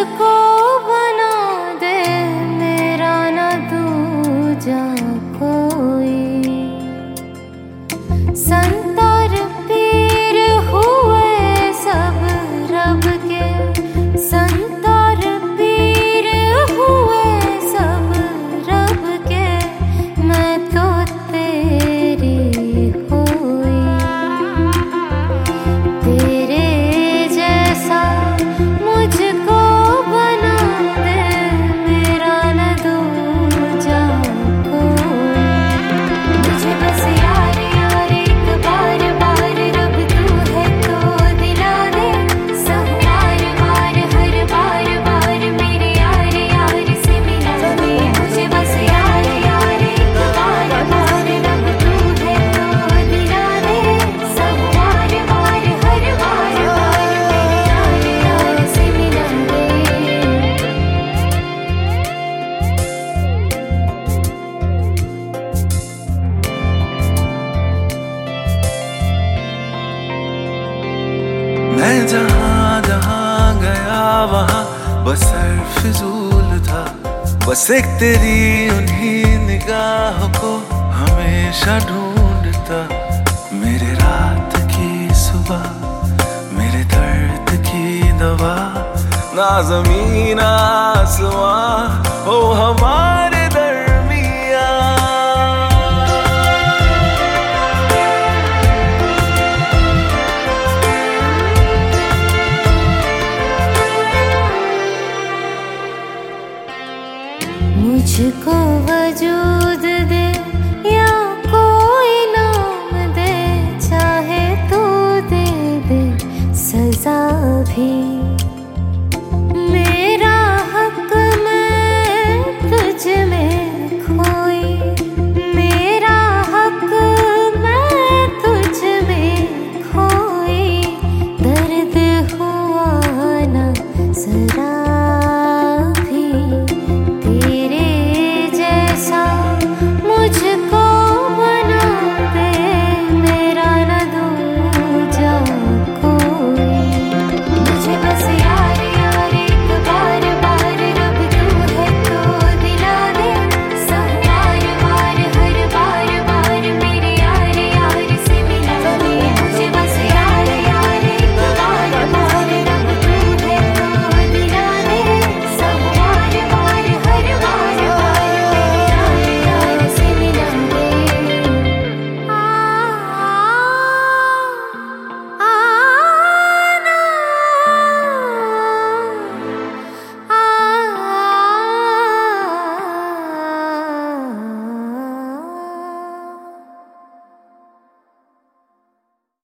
मुझको बना दे मेरा न दूजा कोई। संतर पीर हुए सब रब के, संतर पीर हुए सब रब के, मैं तो तेरी हुई। तेरे जैसा मुझको बना दे मेरा न दूजा कोई। मुझे बस यार यार एक बार बार रब तू है तो दिला दे। सब बार बार हर बार बार मेरे यार यार से मिला दे। मुझे बस यार यार एक बार बार रब तू है तो दिला दे। सब बार बार हर बार बार मेरे यार यार से मिला दे। मैं जहाँ जहाँ गया वहाँ बस फिजूल था। बस एक तेरी उन्हीं निगाहों को हमेशा ढूंढता। मेरे रात की सुबह, मेरे दर्द की दवा, ना ज़मीन आसमां हो हमारा